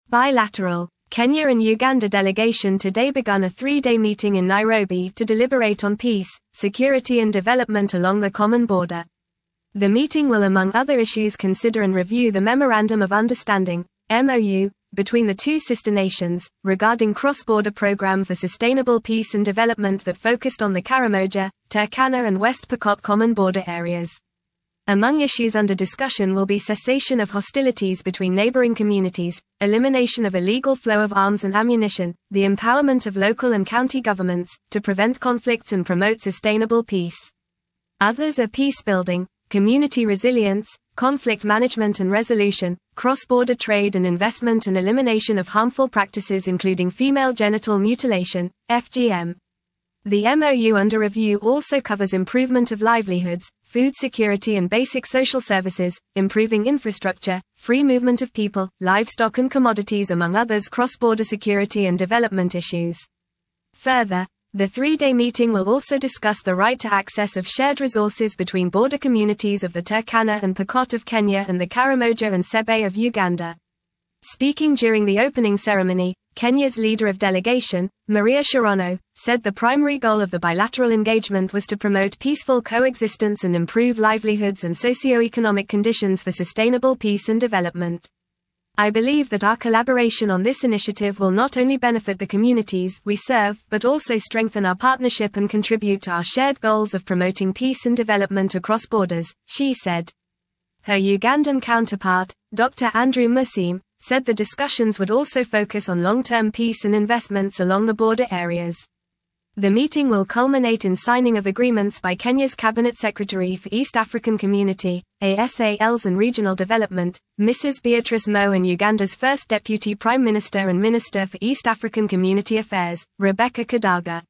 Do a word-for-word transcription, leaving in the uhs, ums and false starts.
Bilateral. Kenya and Uganda delegation today begun a three-day meeting in Nairobi to deliberate on peace, security and development along the common border. The meeting will among other issues consider and review the Memorandum of Understanding, M O U, between the two sister nations, regarding cross-border program for sustainable peace and development that focused on the Karamoja, Turkana and West Pokot common border areas. Among issues under discussion will be cessation of hostilities between neighboring communities, elimination of illegal flow of arms and ammunition, the empowerment of local and county governments, to prevent conflicts and promote sustainable peace. Others are peace building, community resilience, conflict management and resolution, cross-border trade and investment and elimination of harmful practices including female genital mutilation, F G M. The M O U under review also covers improvement of livelihoods, food security and basic social services, improving infrastructure, free movement of people, livestock and commodities among others cross-border security and development issues. Further, the three-day meeting will also discuss the right to access of shared resources between border communities of the Turkana and Pokot of Kenya and the Karamoja and Sebe of Uganda. Speaking during the opening ceremony, Kenya's leader of delegation, Maria Sharono, said the primary goal of the bilateral engagement was to promote peaceful coexistence and improve livelihoods and socio-economic conditions for sustainable peace and development. I believe that our collaboration on this initiative will not only benefit the communities we serve but also strengthen our partnership and contribute to our shared goals of promoting peace and development across borders, she said. Her Ugandan counterpart, Doctor Andrew Musim, said the discussions would also focus on long-term peace and investments along the border areas. The meeting will culminate in signing of agreements by Kenya's Cabinet Secretary for East African Community, A S A Ls and Regional Development, Missus Beatrice Mo, and Uganda's first Deputy Prime Minister and Minister for East African Community Affairs, Rebecca Kadaga.